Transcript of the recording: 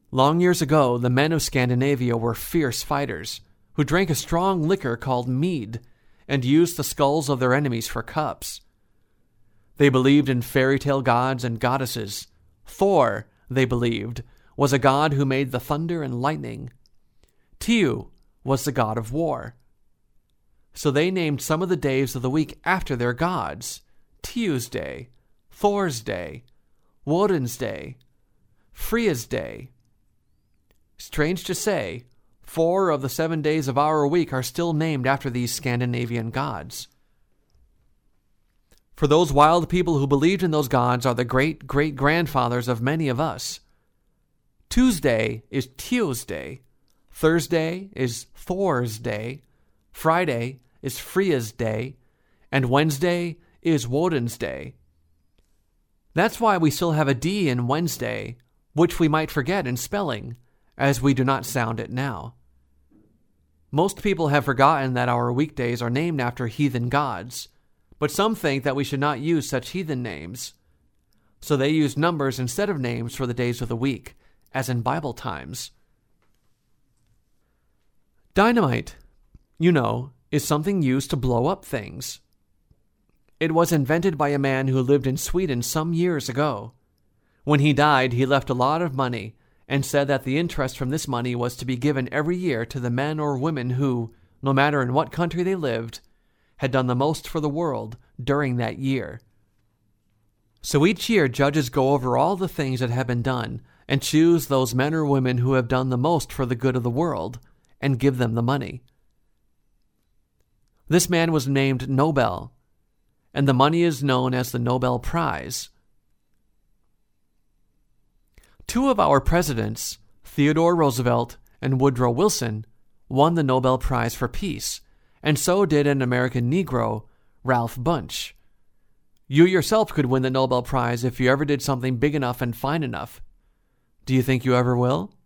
Long years ago, the men of Scandinavia were fierce fighters who drank a strong liquor called mead and used the skulls of their enemies for cups. They believed in fairy tale gods and goddesses. Thor, they believed, was a god who made the thunder and lightning. Tiu was the god of war. So they named some of the days of the week after their gods: Tiu's Day, Thor's Day, Woden's Day, Freya's Day. Strange to say, 4 of the 7 days of our week are still named after these Scandinavian gods. For those wild people who believed in those gods are the great-great-grandfathers of many of us. Tuesday is Tiu's Day, Thursday is Thor's Day, Friday is Freya's Day, and Wednesday is Woden's Day. That's why we still have a D in Wednesday, which we might forget in spelling, as we do not sound it now. Most people have forgotten that our weekdays are named after heathen gods, but some think that we should not use such heathen names. So they use numbers instead of names for the days of the week, as in Bible times. Dynamite, is something used to blow up things. It was invented by a man who lived in Sweden some years ago. When he died, he left a lot of money and said that the interest from this money was to be given every year to the men or women who, no matter in what country they lived, had done the most for the world during that year. So each year judges go over all the things that have been done and choose those men or women who have done the most for the good of the world and give them the money. This man was named Nobel, and the money is known as the Nobel Prize. 2 of our presidents, Theodore Roosevelt and Woodrow Wilson, won the Nobel Prize for Peace, and so did an American Negro, Ralph Bunche. You yourself could win the Nobel Prize if you ever did something big enough and fine enough. Do you think you ever will?